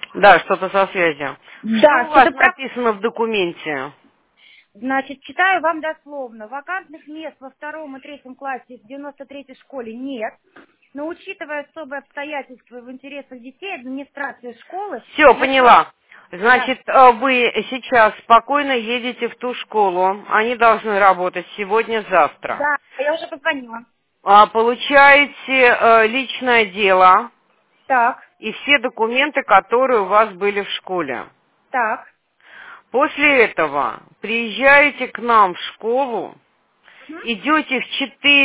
Да, что-то со связью. Что Да, у вас что-то про... написано в документе? Значит, читаю вам дословно. Вакантных мест во втором и третьем классе в 93-й школе нет. Но учитывая особые обстоятельства в интересах детей, администрация школы Все, нашла... поняла. Да, Значит, вы сейчас спокойно едете в ту школу. Они должны работать сегодня-завтра. да, я уже позвонила. Получаете личное дело Так, и все документы, которые у вас были в школе. так. После этого приезжаете к нам в школу, Угу, идете в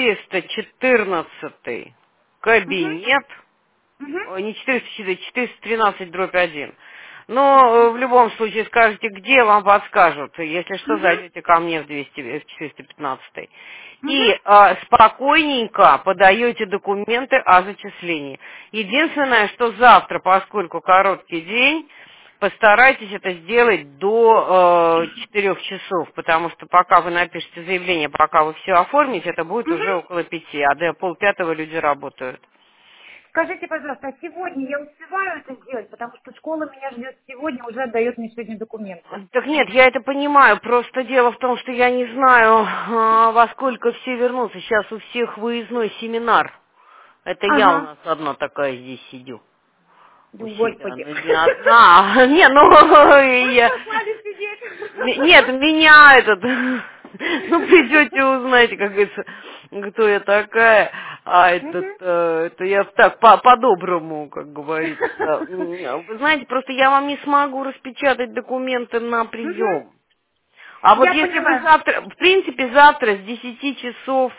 414 угу, кабинет, угу, не 404, 413/1. Но в любом случае скажете, где вам подскажут, если что, угу, зайдете ко мне в 200, в 415. угу. И спокойненько подаете документы о зачислении. Единственное, что завтра, поскольку короткий день, постарайтесь это сделать до 4 часов, потому что пока вы напишете заявление, пока вы все оформите, это будет Угу. уже около 5, а до полпятого люди работают. Скажите, пожалуйста, а сегодня я успеваю это сделать, потому что школа меня ждет сегодня, уже отдает мне сегодня документы. Так нет, я это понимаю, просто дело в том, что я не знаю, во сколько все вернутся. Сейчас у всех выездной семинар. Это я у Ага. нас одна такая здесь сидю. У Ну, себя, господи. ну, не одна. Не, ну, Вы я... послали сидеть. Нет, меня этот... Ну, придете, узнаете, как говорится, кто я такая. А этот, Мгм. это я так, по-доброму, как говорится. Вы знаете, просто я вам не смогу распечатать документы на Мгм. прием. А вот Я если вы поняла. завтра, в принципе, завтра с 10 часов,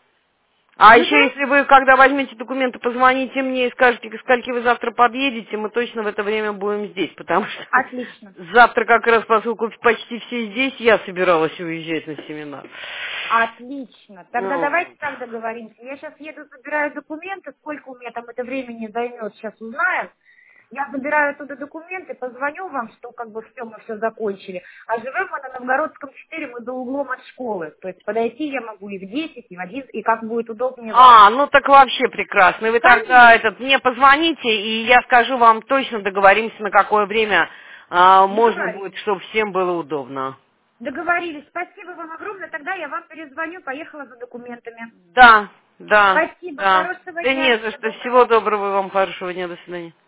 а еще Мгм. если вы, когда возьмете документы, позвоните мне и скажете, к скольки вы завтра подъедете, мы точно в это время будем здесь, потому что Отлично. завтра как раз, поскольку почти все здесь, я собиралась уезжать на семинар. Отлично. Тогда Ну, давайте вот. так договоримся. Я сейчас еду, забираю документы. Сколько у меня там это времени займет, сейчас узнаем. Я забираю оттуда документы, позвоню вам, что как бы все, мы все закончили. А живем мы на Новгородском 4, мы за углом от школы. То есть подойти я могу и в 10, и в 11, и как будет удобнее вам. Ну так вообще прекрасно. И вы тогда Конечно. мне позвоните, и я скажу вам точно, договоримся, на какое время можно будет, Договорились. чтобы всем было удобно. Договорились. Спасибо вам огромное. Тогда я вам перезвоню. Поехала за документами. Да, да, Спасибо. да. Хорошего Да дня. не за Всего что. Всего доброго. доброго вам, хорошего дня, до свидания.